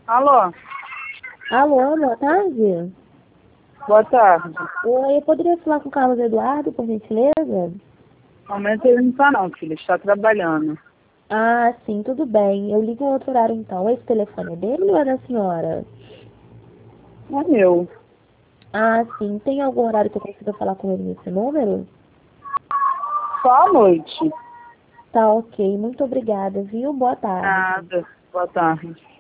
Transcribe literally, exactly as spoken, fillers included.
Alô? Alô, boa tarde. Boa tarde. Oi, eu poderia falar com o Carlos Eduardo, por gentileza? No momento ele não está não, filho. Está trabalhando. Ah, sim, tudo bem. Eu ligo em outro horário então. Esse telefone é dele ou é da senhora? É meu. Ah, sim. Tem algum horário que eu consiga falar com ele nesse número? Só à noite. Tá ok. Muito obrigada, viu? Boa tarde. Nada. Boa tarde.